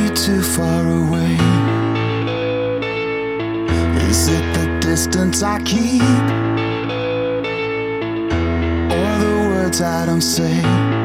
you too far away? Is it the distance I keep, or the words I don't say?